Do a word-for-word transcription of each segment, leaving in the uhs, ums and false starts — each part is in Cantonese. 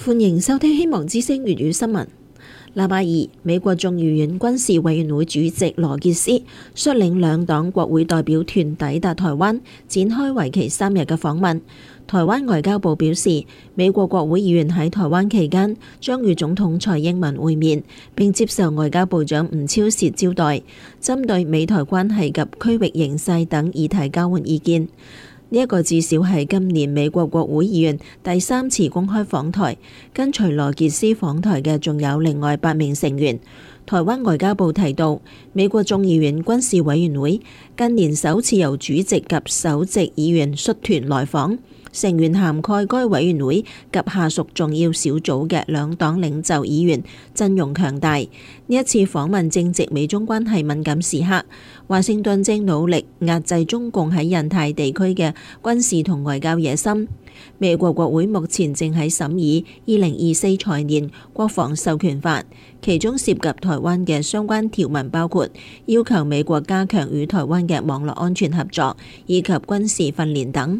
歡迎收聽希望之聲粵語新聞。禮拜二，美國眾議院軍事委員會主席羅傑斯率領兩黨國會代表團抵達台灣，展開為期三日嘅訪問。台灣外交部表示，美國國會議員喺台灣期間將與總統蔡英文會面，並接受外交部長吳釗燮招待，針對美台關係及區域形勢等議題交換意見。呢一個至少係今年美國國會議員第三次公開訪台，跟隨羅傑斯訪台嘅仲有另外八名成員。台灣外交部提到，美國眾議院軍事委員會近年首次由主席及首席議員率團來訪，成員涵蓋該委員會及下屬重要小組嘅兩黨領袖議員，陣容強大。呢一次訪問正值美中關係敏感時刻，華盛頓正努力壓制中共喺印太地區嘅軍事同外交野心。美國國會目前正喺審議二零二四財年國防授權法，其中涉及台灣嘅相關條文包括要求美國加強與台灣嘅網絡安全合作以及軍事訓練等。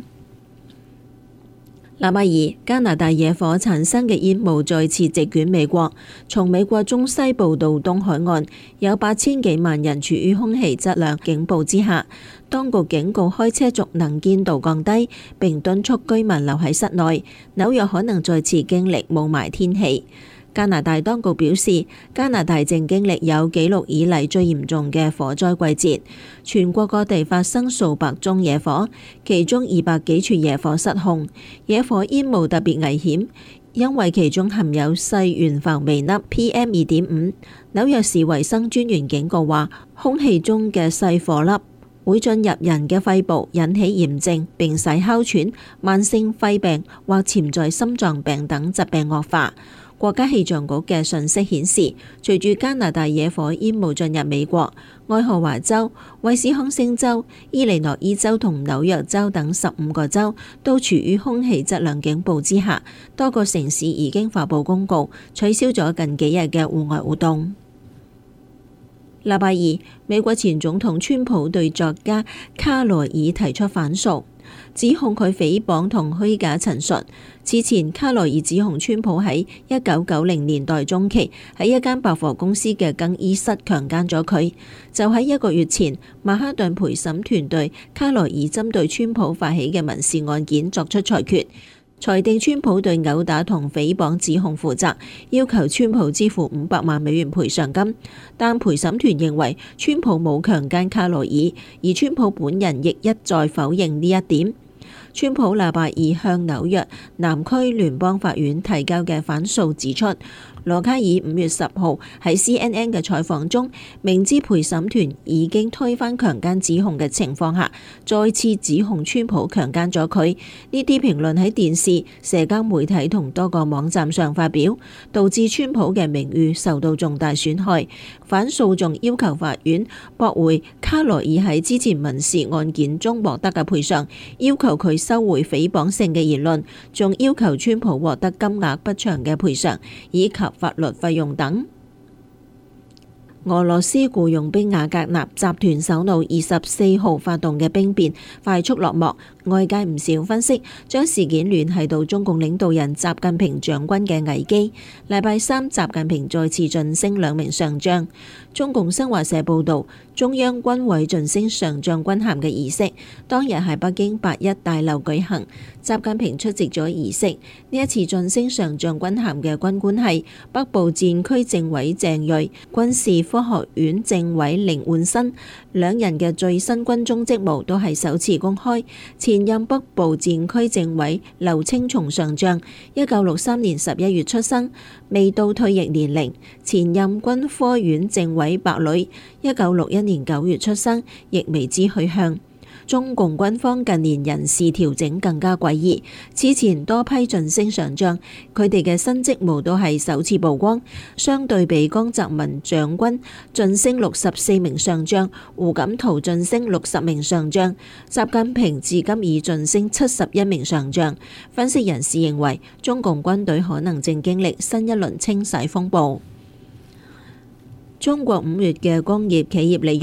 禮拜二，加拿大野火產生嘅煙霧再次席捲美國，從美國中西部到東海岸，有八千幾萬人處於空氣質量警報之下。當局警告開車族能見度降低，並敦促居民留喺室內。紐約可能再次經歷霧霾天氣。加拿大當局表示，加拿大正經歷有紀錄以嚟最嚴重嘅火災季節，全國各地發生數百宗野火，其中二百幾處野火失控。野火煙霧特別危險，因為其中含有細懸浮微粒 P M 二點五。紐約市衛生專員警告話，空氣中嘅細火粒會進入人嘅肺部，引起炎症，並使哮喘、慢性肺病或潛在心臟病等疾病惡化。國家氣象局嘅信息顯示，隨住加拿大野火煙霧進入美國，愛荷華州、威斯康星州、伊利諾伊州同紐約州等十五個州都處於空氣質量警報之下，多個城市已經發佈公告，取消咗近幾日嘅戶外活動。禮拜二，美國前總統川普對作家卡羅爾提出反訴，指控佢誹謗同虛假陳述。此前，卡羅爾指控川普喺一九九零年代中期喺一間百貨公司嘅更衣室強姦咗佢。就喺一個月前，曼哈頓陪審團對卡羅爾針對川普發起嘅民事案件作出裁決，裁定川普對毆打同誹謗指控負責，要求川普支付五百萬美元賠償金。但陪審團認為川普冇強姦卡羅爾，而川普本人亦一再否認呢一點。川普禮拜二向紐約南區聯邦法院提交嘅反訴指出，羅卡爾五月十號喺 C N N 嘅採訪中，明知陪審團已經推翻強姦指控嘅情況下，再次指控川普強姦咗佢。呢啲評論喺電視、社交媒體同多個網站上發表，導致川普嘅名譽受到重大損害。反訴仲要求法院駁回卡羅爾喺之前民事案件中獲得嘅賠償，要求佢收回誹謗性嘅言論，仲要求川普獲得金額不詳嘅賠償以及法律費用等。俄羅斯僱傭兵瓦格納集團首腦二十四號發動嘅兵變快速落幕，外界唔少分析將事件聯繫到中共領導人習近平將軍嘅危機。禮拜三，習近平再次晉升兩名上將。中共新華社報導，中央軍委晉升上將軍銜嘅儀式當日喺北京八一大樓舉行，習近平出席咗儀式。呢一次晉升上將軍銜嘅軍官係北部戰區政委鄭銳、軍事科學院政委凌煥新，兩人嘅最新軍中職務都係首次公開。前任北部戰區政委劉青松上將，一九六三年十一月出生，未到退役年齡。前任軍科院政委白磊，一九六一年九月出生，亦未知去向。中共軍方近年人事調整更加詭異，此前多批晉升上將，佢哋嘅新職務都係首次曝光。相對比江澤民將軍晉升六十四名上將，胡錦濤晉升六十名上將，習近平至今已晉升七十一名上將。分析人士認為，中共軍隊可能正經歷新一輪清洗風暴。中國五月嘅工業企業利潤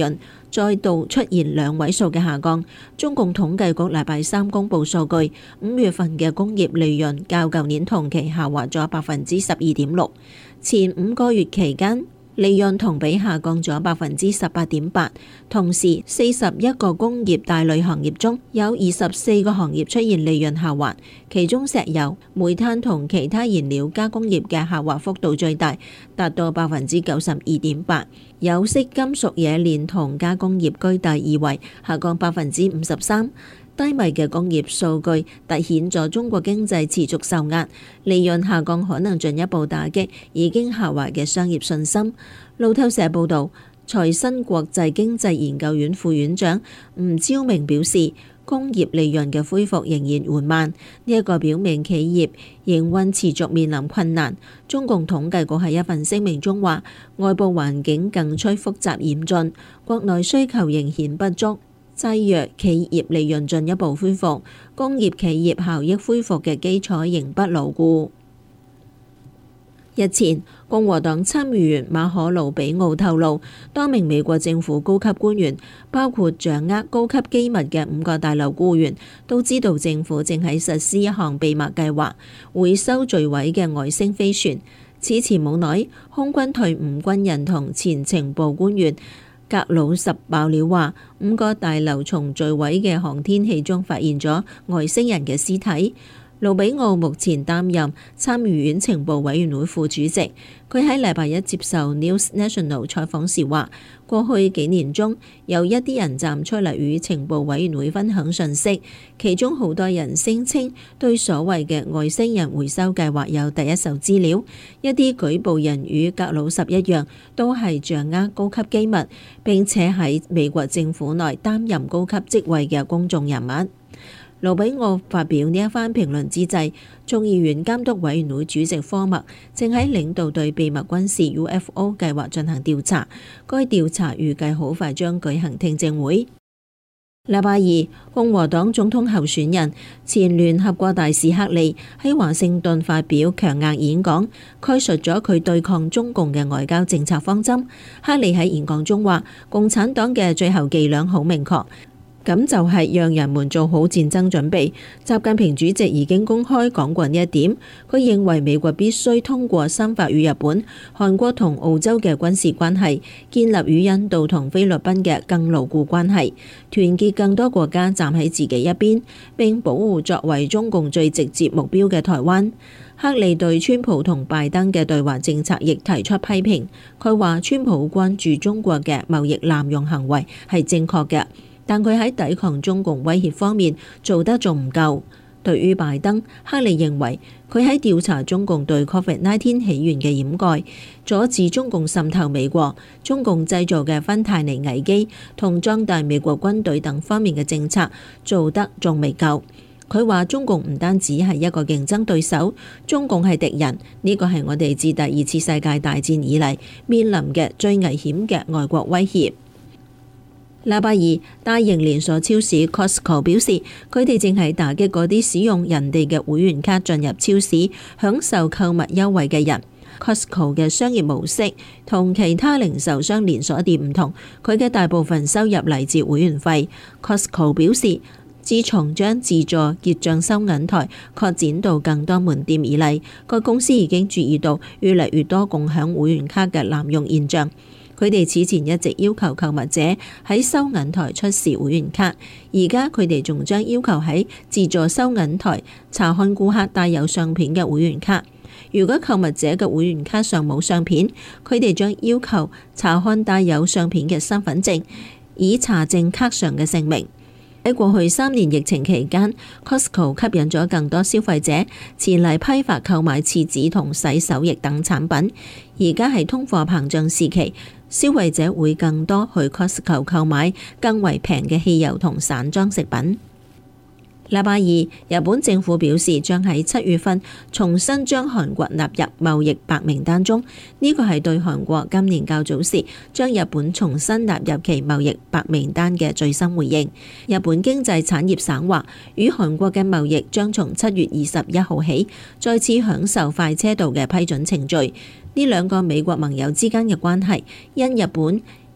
再度出現兩位數嘅下降。中共統計局禮拜三公布數據，五月份嘅工業利潤較舊年同期下滑咗百分之十二點六，前五個月期間利潤同比下降咗百分之十八點八，同時四十一個工業大類行業中有二十四個行業出現利潤下滑，其中石油、煤炭同其他燃料加工業嘅下滑幅度最大，達到百分之九十二點八。有色金屬冶煉同加工業居第二位，下降百分之五十三。低迷嘅工業數據凸顯咗中國經濟持續受壓，利潤下降可能進一步打擊已經下滑嘅商業信心。路透社報導，財新國際經濟研究院副院長吳釗明表示，工業利潤嘅恢復仍然緩慢，呢一個表明企業營運持續面臨困難。中共統計局喺一份聲明中話，外部環境更趨複雜嚴峻，國內需求仍顯不足，制約企業利潤進一步恢復，工業企業效益恢復嘅基礎仍不牢固。日前，共和黨參議員馬可魯比奧透露，多名美國政府高級官員，包括掌握高級機密嘅五個大樓僱員，都知道政府正喺實施一項秘密計劃，回收墜毀嘅外星飛船。此前冇耐，空軍退伍軍人同前情報官員格魯什爆料話，五個大樓從墜毀嘅航天器中發現咗外星人嘅屍體。魯比奧目前擔任參議院情報委員會副主席。佢喺禮拜一接受 News National 採訪時話，過去幾年中有一啲人站出嚟與情報委員會分享信息，其中好多人聲稱對所謂嘅外星人回收計劃有第一手資料。一啲舉報人與格魯什一樣，都係掌握高級機密，並且喺美國政府內擔任高級職位嘅公眾人物。魯比奧發表呢一番評論之際，眾議院監督委員會主席科默正喺領導對秘密軍事 U F O 計劃進行調查，該調查預計好快將舉行聽證會。禮拜二，共和黨總統候選人前聯合國大使克利喺華盛頓發表強硬演講，概述咗佢對抗中共嘅外交政策方針。克利喺演講中話，共產黨嘅最後伎倆好明確，咁就係讓人們做好戰爭準備。習近平主席已經公開講過呢一點。佢認為美國必須通過深化與日本、韓國同澳洲嘅軍事關係，建立與印度同菲律賓嘅更牢固關係，團結更多國家站喺自己一邊，並保護作為中共最直接目標嘅台灣。克利對川普同拜登嘅對華政策亦提出批評。佢話川普關注中國嘅貿易濫用行為係正確嘅，但佢喺抵抗中共威脅方面做得仲唔夠。對於拜登，克利認為佢喺調查中共對 Covid 十九 起源嘅掩蓋、阻止中共滲透美國、中共製造嘅芬太尼危機同壯大美國軍隊等方面嘅政策做得仲未夠。佢話中共唔單止係一個競爭對手，中共係敵人，呢個係我哋自第二次世界大戰以嚟面臨嘅最危險嘅外國威脅。禮拜二，大型連鎖超市 Costco 表示，佢哋正係打擊嗰啲使用人哋嘅會員卡進入超市享受購物優惠嘅人。Costco 嘅商業模式同其他零售商連鎖店唔同，佢嘅大部分收入嚟自會員費。Costco 表示，自從將自助結帳收銀台擴展到更多門店以嚟，該公司已經注意到越嚟越多共享會員卡嘅濫用現象。佢哋此前一直要求購物者喺收銀台出示會員卡，而家佢哋仲將要求喺自助收銀台查看顧客帶有相片嘅會員卡。如果購物者嘅會員卡上冇相片，佢哋將要求查看帶有相片嘅身份證，以查證卡上嘅姓名。喺過去三年疫情期間 Costco 吸引咗更多消費者前嚟批發購買廁紙同洗手液等產品。而家係通貨膨脹時期，消費者會更多去 Costco 購買更為平嘅汽油同散裝食品。禮拜二，日本政府表示將喺七月份重新將韓國納入貿易白名單中，呢個係對韓國今年較早時將日本重新納入其貿易白名單嘅最新回應。日本經濟產業省話，與韓國嘅貿易將從七月二十一號起再次享受快車道嘅批准程序。呢兩個美國盟友之間嘅關係因日本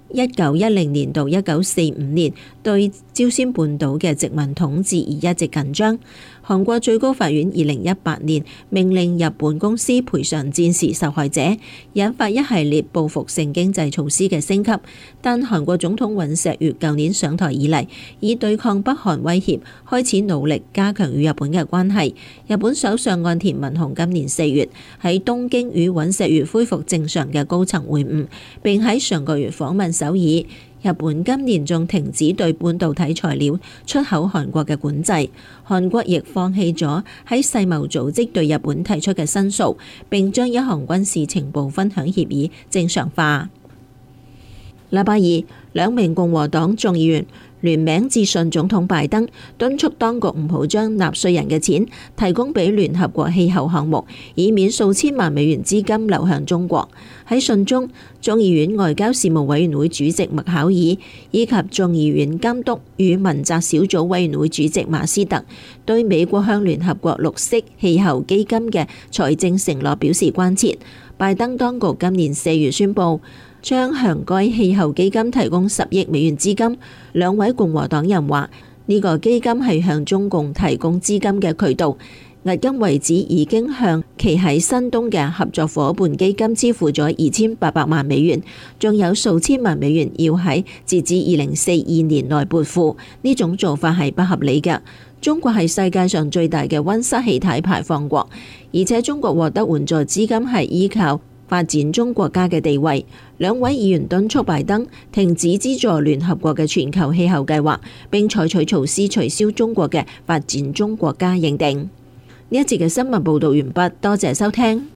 一九一零年到一九四五年對朝鮮半島嘅殖民統治而一直緊張。韓國最高法院二零一八年命令日本公司賠償戰時受害者，引發一系列報復性經濟措施嘅升級。但韓國總統尹錫悅舊年上台以嚟，以對抗北韓威脅，開始努力加強與日本嘅關係。日本首相岸田文雄今年四月喺東京與尹錫悅恢復正常嘅高層會晤，並喺上個月訪問首爾。日本今年仲停止對半導體材料出口韓國嘅管制，韓國亦放棄咗喺世貿組織對日本提出嘅申訴，並將一項軍事情報分享協議正常化。禮拜二，兩名共和黨眾議員聯名致信總統拜登，敦促當局唔好將納稅人嘅錢提供俾聯合國氣候項目，以免數千萬美元資金流向中國。喺信中，眾議院外交事務委員會主席麥考爾以及眾議院監督與問責小組委員會主席馬斯特對美國向聯合國綠色氣候基金嘅財政承諾表示關切。拜登當局今年四月宣布將向該氣候基金提供十億美元資金。兩位共和黨人話呢個基金係向中共提供資金嘅渠道。迄今為止已經向其喺新東嘅合作夥伴基金支付咗二千八百萬美元，仲有數千萬美元要喺截至二零四二年內撥付。呢種做法係不合理嘅。中國係世界上最大嘅溫室氣體排放國，而且中國獲得援助資金係依靠發展中國家嘅地位。兩位議員敦促拜登停止資助聯合國嘅全球氣候計劃，並採取措施取消中國嘅發展中國家認定。呢一節嘅新聞報道完畢，多謝收聽。